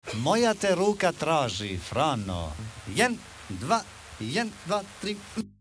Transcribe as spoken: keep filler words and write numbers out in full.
Moja te ruka traži, Frano. Jen, dva, jen, dva, tri...